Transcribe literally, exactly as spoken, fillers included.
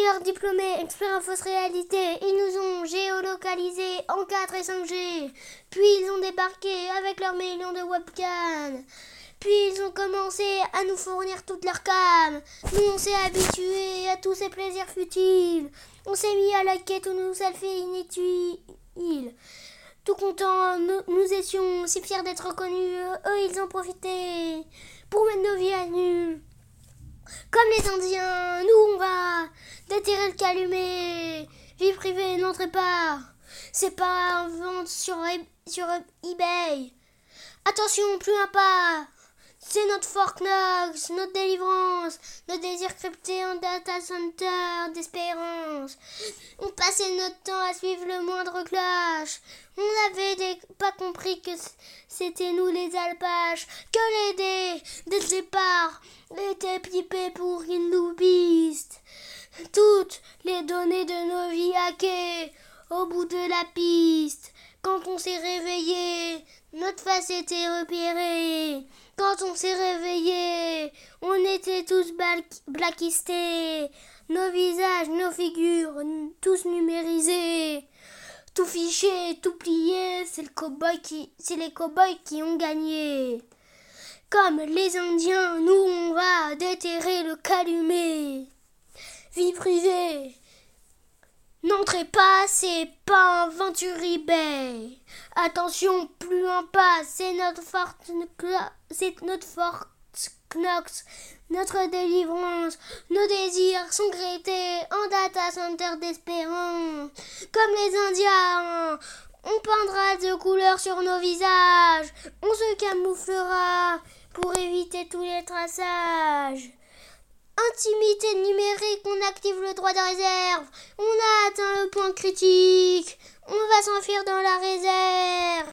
ingénieurs diplômés, experts en fausse réalité, ils nous ont géolocalisés en quatre et cinq G. Puis ils ont débarqué avec leurs millions de webcams. Puis ils ont commencé à nous fournir toutes leurs cams. Nous on s'est habitués à tous ces plaisirs futiles. On s'est mis à liker tous nos selfies inutiles. Tout contents, nous, nous étions si fiers d'être reconnus. Eux ils ont profité pour mettre nos vies à nu. Comme les Indiens, nous on va déterrer le calumet. Vie privée, n'entrez pas. C'est pas en vente sur, sur eBay. Attention, plus un pas. C'est notre Fort Knox, notre délivrance, notre désir crypté en data center d'espérance. On passait notre temps à suivre le moindre clash. On n'avait des- pas compris que c'était nous les alpages, que les dés, dès le départ, étaient pipés pour une loubiste. Toutes les données de nos vies hackées au bout de la piste. Quand on s'est réveillé, notre face était repérée. Quand on s'est réveillé, on était tous blacklistés. Nos visages, nos figures, tous numérisés. Tout fiché, tout plié, c'est le cow-boy qui, c'est les cow-boys qui ont gagné. Comme les Indiens, nous on va déterrer le calumet. Vie privée. N'entrez pas, c'est pas un Venture eBay. Attention, plus un pas, c'est notre Fort c'est notre Fort Knox, notre délivrance. Nos désirs sont créés en data center d'espérance. Comme les Indiens, on peindra de couleurs sur nos visages. On se camouflera pour éviter tous les traçages. Intimité numérique, on active le droit de réserve. On a atteint le point critique. On va s'enfuir dans la réserve.